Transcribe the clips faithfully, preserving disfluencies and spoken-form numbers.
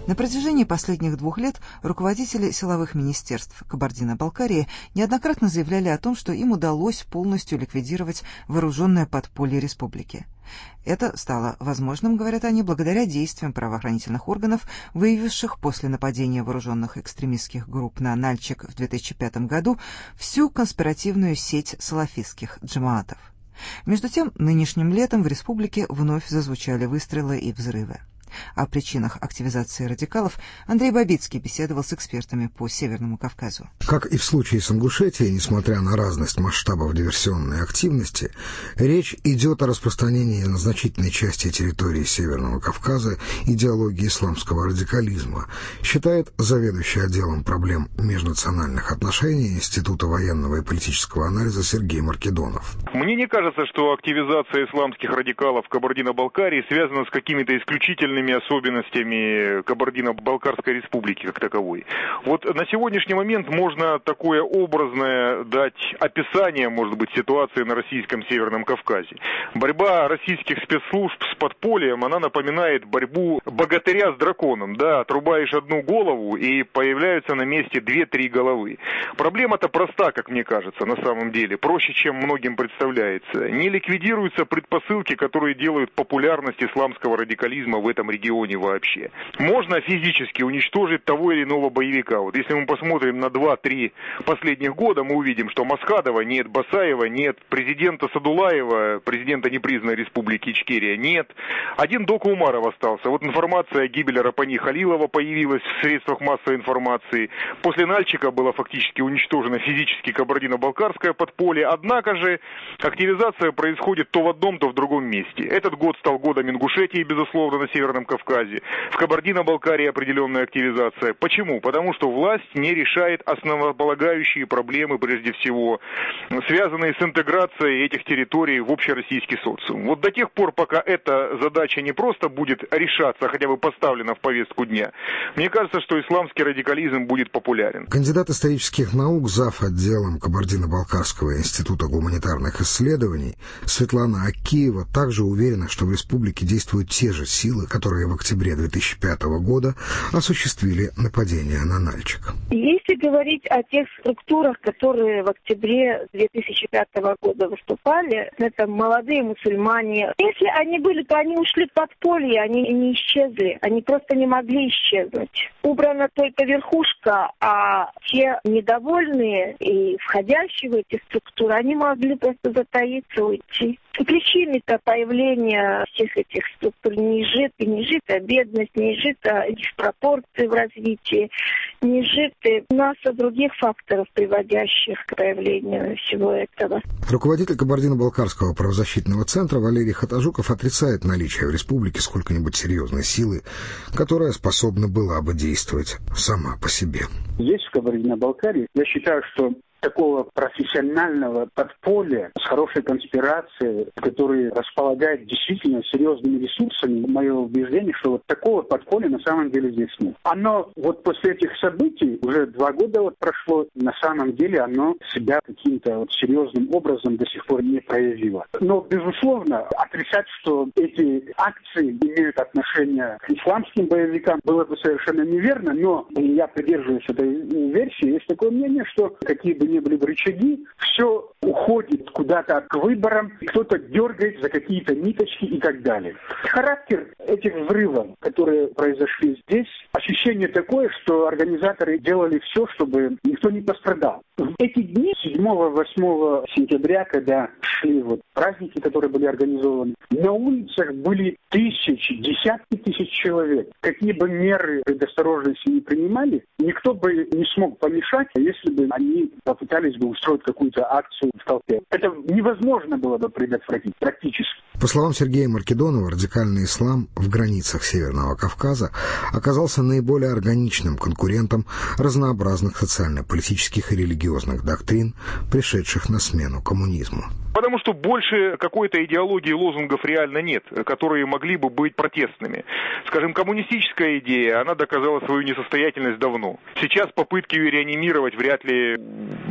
На протяжении последних двух лет руководители силовых министерств Кабардино-Балкарии неоднократно заявляли о том, что им удалось полностью ликвидировать вооруженное подполье республики. Это стало возможным, говорят они, благодаря действиям правоохранительных органов, выявивших после нападения вооруженных экстремистских групп на Нальчик в две тысячи пятом году всю конспиративную сеть салафистских джамаатов. Между тем, нынешним летом в республике вновь зазвучали выстрелы и взрывы. О причинах активизации радикалов Андрей Бабицкий беседовал с экспертами по Северному Кавказу. Как и в случае с Ингушетией, несмотря на разность масштабов диверсионной активности, речь идет о распространении на значительной части территории Северного Кавказа идеологии исламского радикализма, считает заведующий отделом проблем межнациональных отношений Института военного и политического анализа Сергей Маркедонов. Мне не кажется, что активизация исламских радикалов в Кабардино-Балкарии связана с какими-то исключительными особенностями Кабардино-Балкарской республики как таковой. Вот на сегодняшний момент можно такое образное дать описание, может быть, ситуации на российском Северном Кавказе. Борьба российских спецслужб с подпольем, она напоминает борьбу богатыря с драконом. Да, отрубаешь одну голову и появляются на месте две-три головы. Проблема-то проста, как мне кажется, на самом деле. Проще, чем многим представляется. Не ликвидируются предпосылки, которые делают популярность исламского радикализма в этом регионе вообще. Можно физически уничтожить того или иного боевика. Вот если мы посмотрим на два-три последних года, мы увидим, что Масхадова нет, Басаева нет, президента Садулаева, президента непризнанной республики Ичкерия нет. Один Дока Умаров остался. Вот информация о гибели Рапани Халилова появилась в средствах массовой информации. После Нальчика было фактически уничтожено физически Кабардино-Балкарское подполье. Однако же активизация происходит то в одном, то в другом месте. Этот год стал годом Ингушетии, безусловно, на Северном Кавказе. В Кабардино-Балкарии определенная активизация. Почему? Потому что власть не решает основополагающие проблемы, прежде всего, связанные с интеграцией этих территорий в общероссийский социум. Вот до тех пор, пока эта задача не просто будет решаться, а хотя бы поставлена в повестку дня, мне кажется, что исламский радикализм будет популярен. Кандидат исторических наук, зав. Отделом Кабардино-Балкарского института гуманитарных исследований Светлана Акиева также уверена, что в республике действуют те же силы, которые в октябре две тысячи пятого года осуществили нападение на Нальчик. Если говорить о тех структурах, которые в октябре две тысячи пятого года выступали, это молодые мусульмане. Если они были, то они ушли в подполье, они не исчезли, они просто не могли исчезнуть. Убрана только верхушка, а те недовольные и входящие в эти структуры, они могли просто затаиться, уйти. Причины-то появления всех этих структур не житы, не жита бедность, не жита диспропорции в развитии, не житы масса других факторов, приводящих к появлению всего этого. Руководитель Кабардино-Балкарского правозащитного центра Валерий Хатажуков отрицает наличие в республике сколько-нибудь серьезной силы, которая способна была бы действовать сама по себе. Есть в Кабардино-Балкарии, я считаю, что такого профессионального подполья с хорошей конспирацией, который располагает действительно серьезными ресурсами, мое убеждение, что вот такого подполья на самом деле здесь нет. Оно вот после этих событий, уже два года вот прошло, на самом деле оно себя каким-то вот серьезным образом до сих пор не проявило. Но, безусловно, отрицать, что эти акции имеют отношение к исламским боевикам, было бы совершенно неверно, но я придерживаюсь этой версии. Есть такое мнение, что какие бы ни были бы рычаги, все уходит куда-то к выборам, кто-то дергает за какие-то ниточки и так далее. Характер этих взрывов, которые произошли здесь, ощущение такое, что организаторы делали все, чтобы никто не пострадал. В эти дни, седьмого-восьмого сентября, когда шли вот праздники, которые были организованы, на улицах были тысячи, десятки тысяч человек. Какие бы меры предосторожности не принимали, никто бы не смог помешать, если бы они попытались бы устроить какую-то акцию в толпе. Это невозможно было бы предотвратить практически. По словам Сергея Маркедонова, радикальный ислам в границах Северного Кавказа оказался наиболее органичным конкурентом разнообразных социально-политических и религиозных доктрин, пришедших на смену коммунизму. Потому что больше какой-то идеологии лозунгов реально нет, которые могли бы быть протестными. Скажем, коммунистическая идея, она доказала свою несостоятельность давно. Сейчас попытки ее реанимировать вряд ли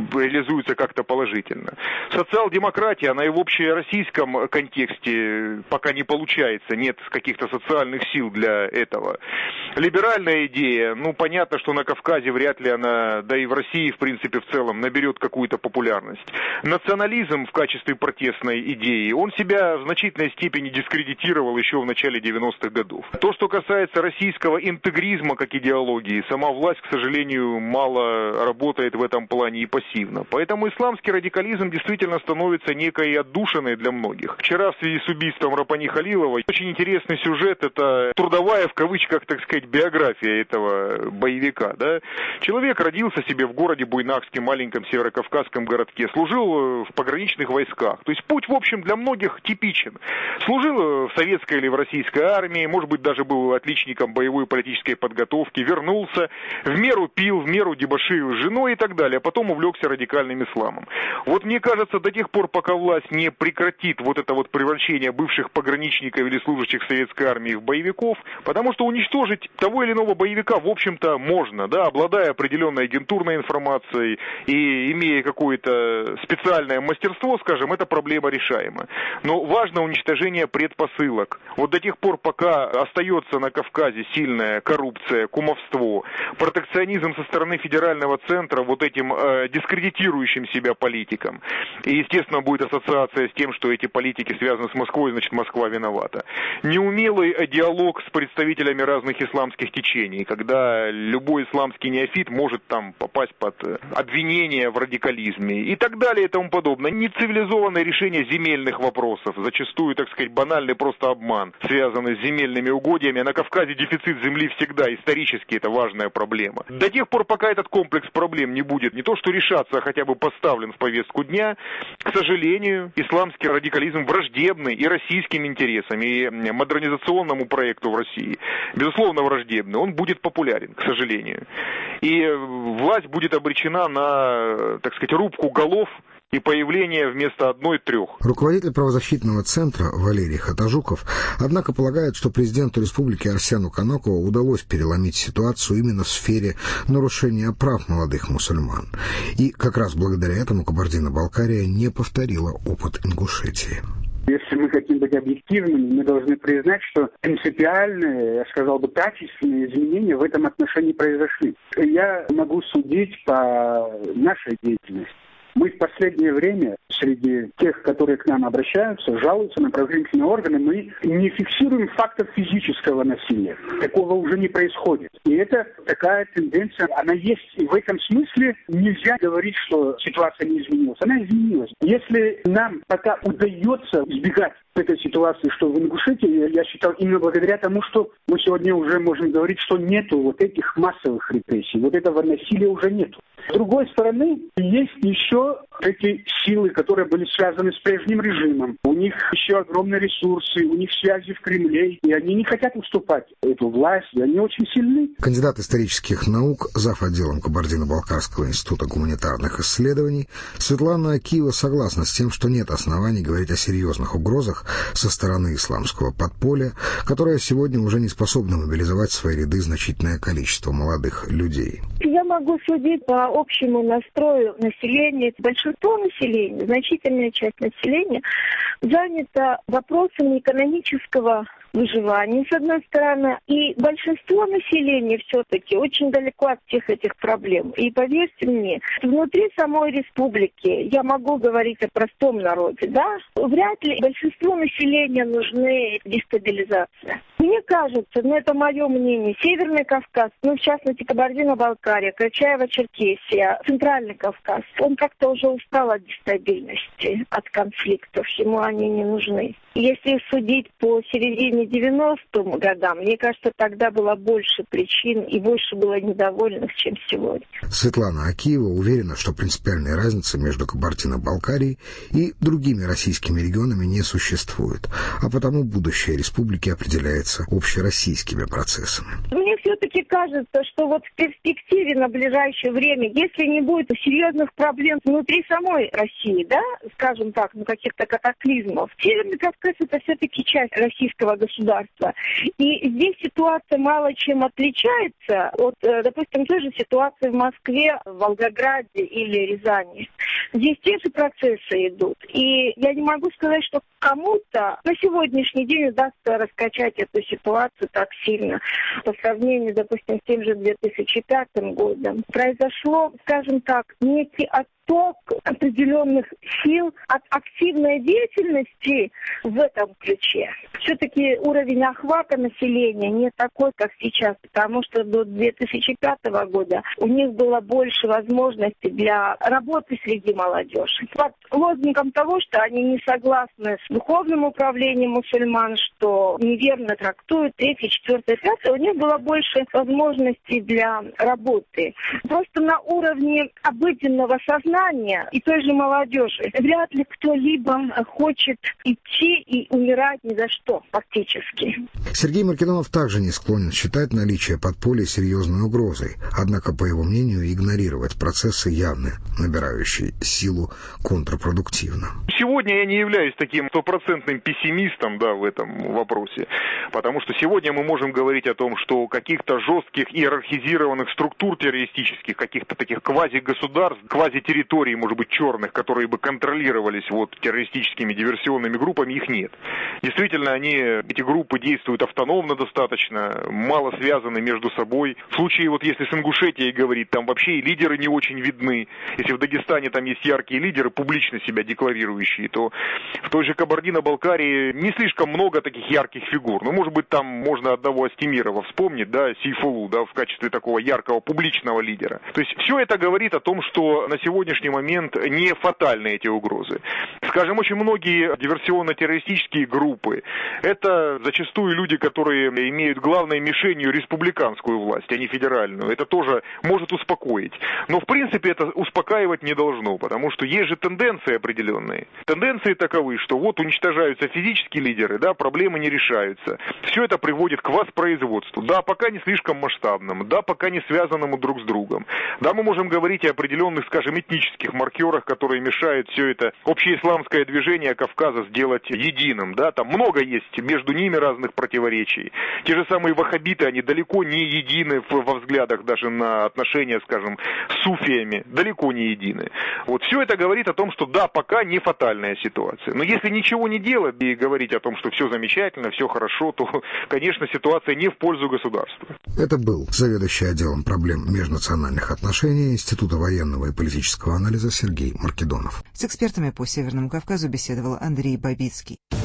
реализуются как-то положительно. Социал-демократия, она и в общероссийском контексте пока не получается, нет каких-то социальных сил для этого. Либеральная идея, ну, понятно, что на Кавказе вряд ли она, да и в России, в принципе, в целом, наберет какую-то популярность. Национализм в качестве протестной идеи, он себя в значительной степени дискредитировал еще в начале девяностых годов. То, что касается российского интегризма как идеологии, сама власть, к сожалению, мало работает в этом плане и пассивно. Поэтому исламский радикализм действительно становится некой отдушиной для многих. Вчера в связи с убийством Рапани Халилова очень интересный сюжет, это трудовая, в кавычках, так сказать, биография этого боевика. Да? Человек родился себе в городе Буйнакске, маленьком северокавказском городке, служил в пограничных войсках. То есть путь, в общем, для многих типичен. Служил в советской или в российской армии, может быть, даже был отличником боевой и политической подготовки, вернулся, в меру пил, в меру дебоширил с женой и так далее, а потом увлекся радикальным исламом. Вот мне кажется, до тех пор, пока власть не прекратит вот это вот превращение бывших пограничников или служащих советской армии в боевиков, потому что уничтожить того или иного боевика, в общем-то, можно, да, обладая определенной агентурной информацией и имея какое-то специальное мастерство, скажем, эта проблема решаема. Но важно уничтожение предпосылок. Вот до тех пор, пока остается на Кавказе сильная коррупция, кумовство, протекционизм со стороны федерального центра вот этим э, дискредитирующим себя политикам. И, естественно, будет ассоциация с тем, что эти политики связаны с Москвой, значит, Москва виновата. Неумелый диалог с представителями разных исламских течений, когда любой исламский неофит может там попасть под обвинение в радикализме и так далее и тому подобное. Нецивилизованное решение земельных вопросов, зачастую, так сказать, банальный просто обман, связанный с земельными угодьями. На Кавказе дефицит земли всегда, исторически это важная проблема. До тех пор, пока этот комплекс проблем не будет не то что решаться, а хотя бы поставлен в повестку дня, к сожалению, исламский радикализм враждебный и российским интересам, и модернизационному проекту в России. Безусловно, враждебный. Он будет популярен, к сожалению. И власть будет обречена на, так сказать, рубку голов и появление вместо одной трех. Руководитель правозащитного центра Валерий Хатажуков, однако, полагает, что президенту республики Арсену Канакову удалось переломить ситуацию именно в сфере нарушения прав молодых мусульман. И как раз благодаря этому Кабардино-Балкария не повторила опыт Ингушетии. Если мы хотим быть объективными, мы должны признать, что принципиальные, я сказал бы, качественные изменения в этом отношении произошли. Я могу судить по нашей деятельности. Мы в последнее время среди тех, которые к нам обращаются, жалуются на правоохранительные органы, мы не фиксируем фактов физического насилия. Такого уже не происходит. И это такая тенденция, она есть. И в этом смысле нельзя говорить, что ситуация не изменилась. Она изменилась. Если нам пока удается избегать этой ситуации, что в Ингушетии, я считал, именно благодаря тому, что мы сегодня уже можем говорить, что нету вот этих массовых репрессий, вот этого насилия уже нету. С другой стороны, есть еще эти силы, которые были связаны с прежним режимом. У них еще огромные ресурсы, у них связи в Кремле, и они не хотят уступать эту власть, и они очень сильны. Кандидат исторических наук, зав. Отделом Кабардино-Балкарского института гуманитарных исследований Светлана Акиева согласна с тем, что нет оснований говорить о серьезных угрозах со стороны исламского подполья, которое сегодня уже не способно мобилизовать в свои ряды значительное количество молодых людей. Я могу судить по общему настрою населения. Большинство населения, значительная часть населения занята вопросами экономического выживания, с одной стороны, и большинство населения все-таки очень далеко от всех этих проблем. И поверьте мне, внутри самой республики, я могу говорить о простом народе, да, вряд ли большинству населения нужны дестабилизация. Мне кажется, ну это мое мнение, Северный Кавказ, ну в частности Кабардино-Балкария, Карачаево-Черкесия, Центральный Кавказ, он как-то уже устал от дестабильности, от конфликтов, ему они не нужны. Если судить по середине девяностым годам, мне кажется, тогда было больше причин и больше было недовольных, чем сегодня. Светлана Акиева уверена, что принципиальной разницы между Кабардино-Балкарией и другими российскими регионами не существует, а потому будущее республики определяется общероссийскими процессами. Мне все-таки кажется, что вот в перспективе на ближайшее время, если не будет серьезных проблем внутри самой России, да, скажем так, ну каких-то катаклизмов, Северный Кавказ — это все-таки часть российского государства. И здесь ситуация мало чем отличается от, допустим, той же ситуации в Москве, в Волгограде или Рязани. Здесь те же процессы идут. И я не могу сказать, что кому-то на сегодняшний день удастся раскачать эту ситуацию так сильно. По сравнению, допустим, с тем же две тысячи пятым годом произошло, скажем так, некий отток определенных сил от активной деятельности в этом ключе. Все-таки уровень охвата населения не такой, как сейчас, потому что до две тысячи пятого года у них было больше возможностей для работы среди молодежи. Под лозунгом того, что они не согласны с духовным управлением мусульман, что неверно трактуют третье, четвертое, пятое, у них было больше возможностей для работы. Просто на уровне обыденного сознания и той же молодежи вряд ли кто-либо хочет идти и умирать ни за что, фактически. Сергей Маркидонов также не склонен считать наличие подполья серьезной угрозой, однако, по его мнению, игнорировать процессы явно набирающие силу контрпродуктивно. Сегодня я не являюсь таким стопроцентным пессимистом, да, в этом вопросе, потому что сегодня мы можем говорить о том, что каких-то жестких иерархизированных структур террористических, каких-то таких квазигосударств, квазитерриторий, может быть, черных, которые бы контролировались вот террористическими диверсионными группами, их нет. Действительно, они, эти группы действуют автономно достаточно, мало связаны между собой. В случае, вот если с Ингушетией говорить, там вообще и лидеры не очень видны. Если в Дагестане там есть яркие лидеры, публично себя декларирующие, то в той же Кабардино-Балкарии не слишком много таких ярких фигур. Ну, может быть, там можно одного Астемирова вспомнить, да, Сейфулу, да, в качестве такого яркого публичного лидера. То есть все это говорит о том, что на сегодняшний момент не фатальны эти угрозы. Скажем, очень многие диверсионно-террористические группы — это зачастую люди, которые имеют главной мишенью республиканскую власть, а не федеральную. Это тоже может успокоить. Но, в принципе, это успокаивать не должно, потому что есть же тенденции определенные. Тенденции таковы, что вот уничтожаются физические лидеры, да, проблемы не решаются. Все это приводит к воспроизводству. Да, пока не слишком масштабному, да, пока не связанному друг с другом. Да, мы можем говорить о определенных, скажем, этнических маркерах, которые мешают все это общеисламское движение Кавказа сделать единым. Да, там много есть между ними разных противоречий. Те же самые ваххабиты, они далеко не едины во взглядах даже на отношения, скажем, с суфиями, далеко не едины. Вот все это говорит о том, что да, пока не фатальная ситуация. Но если ничего не делать и говорить о том, что все замечательно, все хорошо, то, конечно, ситуация не в пользу государства. Это был заведующий отделом проблем межнациональных отношений Института военного и политического анализа Сергей Маркидонов. С экспертами по Северному Кавказу беседовал Андрей Бабицкий.